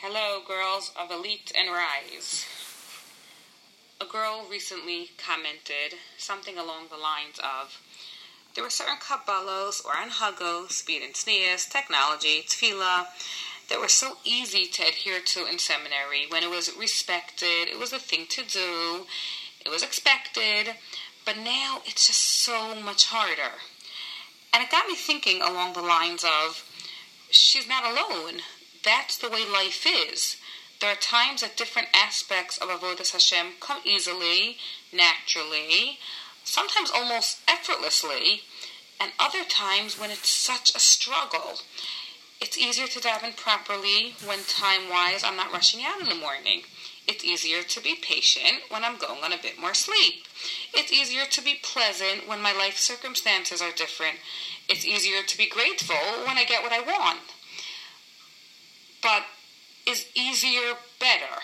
Hello, girls of Elite and Rise. A girl recently commented something along the lines of, there were certain Kabbalos or Anhagos, speed and sneas, technology, tefillah, that were so easy to adhere to in seminary when it was respected, it was a thing to do, it was expected, but now it's just so much harder. And it got me thinking along the lines of, she's not alone. That's the way life is. There are times that different aspects of Avodas Hashem come easily, naturally, sometimes almost effortlessly, and other times when it's such a struggle. It's easier to daven properly when time-wise I'm not rushing out in the morning. It's easier to be patient when I'm going on a bit more sleep. It's easier to be pleasant when my life circumstances are different. It's easier to be grateful when I get what I want. But is easier better?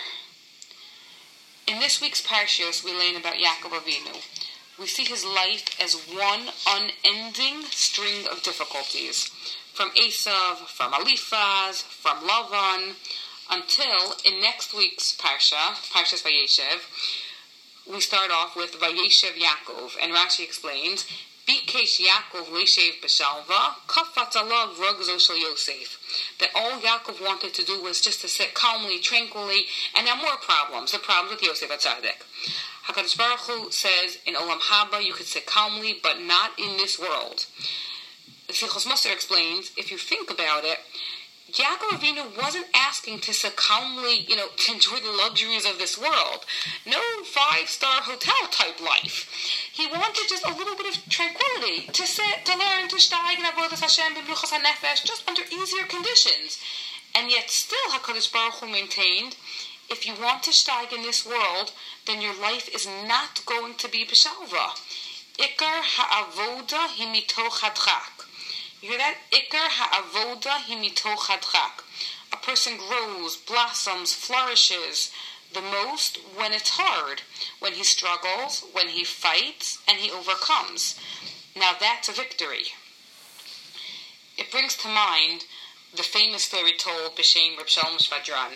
In this week's Parshas, we learn about Yaakov Avinu. We see his life as one unending string of difficulties. From Esav, from Eliphaz, from Lavan, until in next week's Parsha, Parshas Vayeshev, we start off with Vayeshev Yaakov, and Rashi explains, Bikesh Yaakov Leishev B'Shalva, Kafat Alav Rugzo Shel Yosef. That all Yaakov wanted to do was just to sit calmly, tranquilly, and now more problems, the problems with Yosef HaTzadik. HaKadosh Baruch Hu says, in Olam Haba you could sit calmly, but not in this world. The Sichos Musar explains, if you think about it, Yaakov Avinu wasn't asking to sit calmly, to enjoy the luxuries of this world. No 5-star hotel type life. He wanted just a little bit of tranquility, to sit, to learn, to steig in Avodas Hashem, b'mluchas hanefesh, just under easier conditions. And yet still HaKadosh Baruch Hu maintained, if you want to steig in this world, then your life is not going to be b'shalva. Ikar ha'avoda hi mitoch hadchak. You hear that? Ikar ha'avoda hi mitoch hadchak. A person grows, blossoms, flourishes the most when it's hard, when he struggles, when he fights, and he overcomes. Now that's a victory. It brings to mind the famous story told b'shem Reb Shalom Shvadran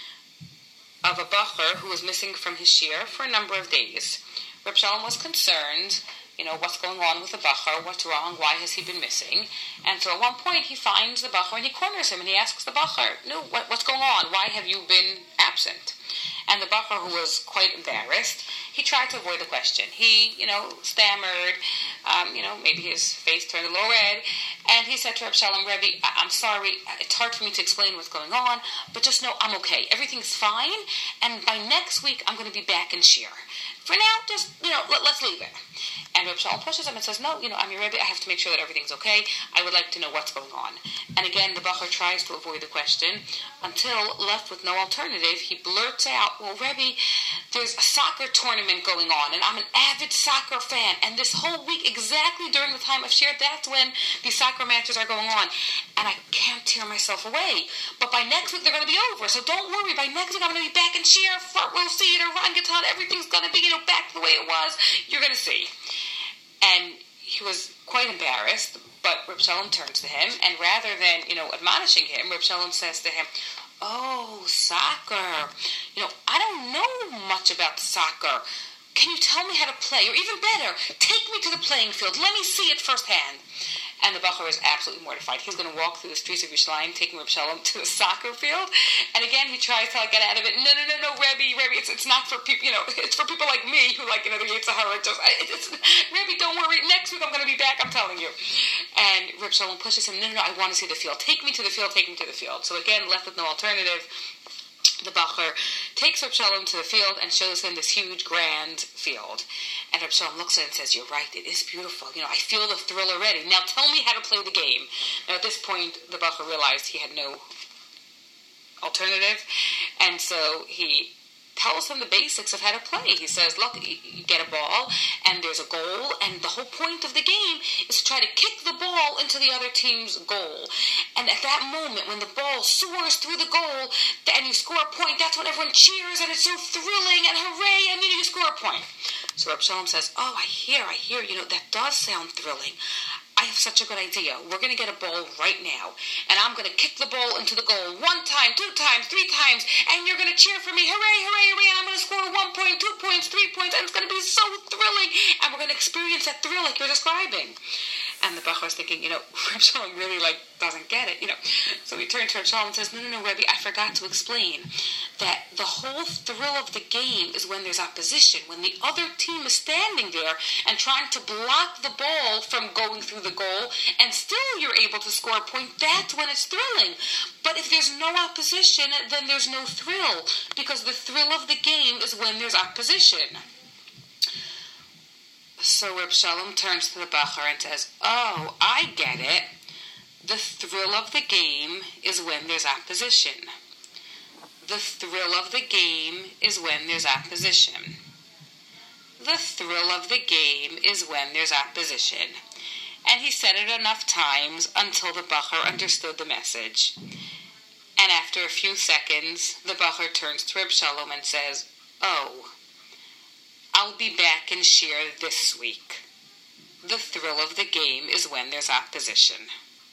of a bacher who was missing from his shir for a number of days. Reb Shalom was concerned, what's going on with the bacher, what's wrong, why has he been missing? And so at one point he finds the bacher and he corners him and he asks the bacher, what's going on, why have you been absent? And the bacher, who was quite embarrassed, he tried to avoid the question. He, stammered, maybe his face turned a little red, and he said to Reb Shalom, Rebbe, I'm sorry, it's hard for me to explain what's going on, but just know I'm okay. Everything's fine, and by next week I'm going to be back in shir. For now, just, let's leave it. And Reb Shalom pushes him and says, no, I'm your Rebbe, I have to make sure that everything's okay. I would like to know what's going on. And again, the bacher tries to avoid the question until, left with no alternative, he blurts out, well, Rebbe, there's a soccer tournament going on, and I'm an avid soccer fan, and this whole week, exactly during the time of shir, that's when these soccer matches are going on, and I can't tear myself away. But by next week, they're going to be over, so don't worry, by next week, I'm going to be back in shir, front row seat, or Ron Guitar, everything's going to be, back to the way it was. You're going to see. And he was quite embarrassed, but Reb Shalom turns to him, and rather than, admonishing him, Reb Shalom says to him, oh, soccer. I don't know much about soccer. Can you tell me how to play? Or even better, take me to the playing field. Let me see it firsthand. And the bacher is absolutely mortified. He's going to walk through the streets of Yerushalayim, taking Reb Shalom to the soccer field. And again, he tries to get out of it. No, Rebbe, it's not for people, it's for people like me who the Yetzer Hara Rebbe, don't worry. Next week I'm going to be back, I'm telling you. And Reb Shalom pushes him, no, I want to see the field. Take me to the field, take me to the field. So again, left with no alternative, the bacher takes Reb Shalom to the field and shows him this huge, grand field. And Reb Shalom looks at it and says, you're right, it is beautiful. I feel the thrill already. Now tell me how to play the game. Now at this point, the bacher realized he had no alternative. And so he tells him the basics of how to play. He says, look, you get a ball, and there's a goal, and the whole point of the game is to try to kick the ball into the other team's goal. And at that moment, when the ball soars through the goal, and you score a point, that's when everyone cheers, and it's so thrilling, and hooray, and then you score a point. So Reb Shalom says, oh, I hear, that does sound thrilling. I have such a good idea. We're going to get a ball right now, and I'm going to kick the ball into the goal 1 time, 2 times, 3 times, and you're going to cheer for me. Hooray, hooray, hooray, and I'm going to score 1 point, 2 points, 3 points, and it's going to be so thrilling, and we're going to experience that thrill like you're describing. And the Bachar is thinking, Reb Shalom really, doesn't get it, So he turned to Reb Shalom and says, no, Rebbe, I forgot to explain that the whole thrill of the game is when there's opposition, when the other team is standing there and trying to block the ball from going through the goal, and still you're able to score a point. That's when it's thrilling. But if there's no opposition, then there's no thrill, because the thrill of the game is when there's opposition. So Reb Shalom turns to the Bachar and says, oh, I get it. The thrill of the game is when there's opposition. The thrill of the game is when there's opposition. The thrill of the game is when there's opposition. And he said it enough times until the Bachar understood the message. And after a few seconds, the Bachar turns to Reb Shalom and says, oh, I'll be back in Shir this week. The thrill of the game is when there's opposition.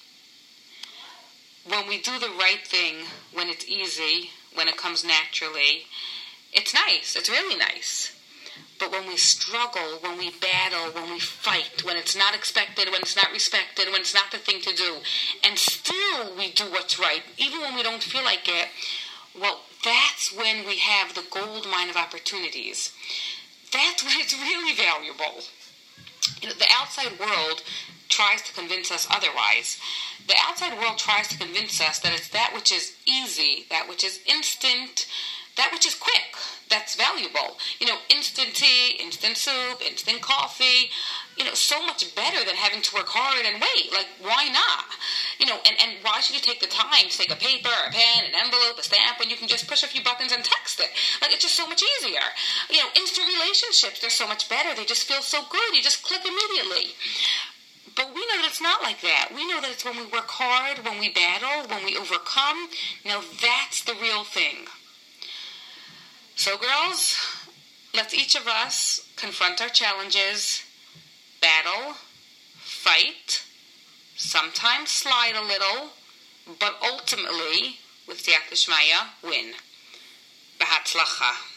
When we do the right thing, when it's easy, when it comes naturally, it's nice. It's really nice. But when we struggle, when we battle, when we fight, when it's not expected, when it's not respected, when it's not the thing to do, and still we do what's right, even when we don't feel like it, well, that's when we have the gold mine of opportunities. That's when it's really valuable. The outside world tries to convince us otherwise. The outside world tries to convince us that it's that which is easy, that which is instant, that which is quick, that's valuable. Instant tea, instant soup, instant coffee, so much better than having to work hard and wait. Why not? And why should you take the time to take a paper, a pen, an envelope, a stamp, when you can just push a few buttons and text it? It's just so much easier. Instant relationships, they're so much better. They just feel so good. You just click immediately. But we know that it's not like that. We know that it's when we work hard, when we battle, when we overcome. That's the real thing. So, girls, let's each of us confront our challenges, battle, fight, sometimes slide a little, but ultimately, with Siyata Shmaya, win. B'hatzlacha.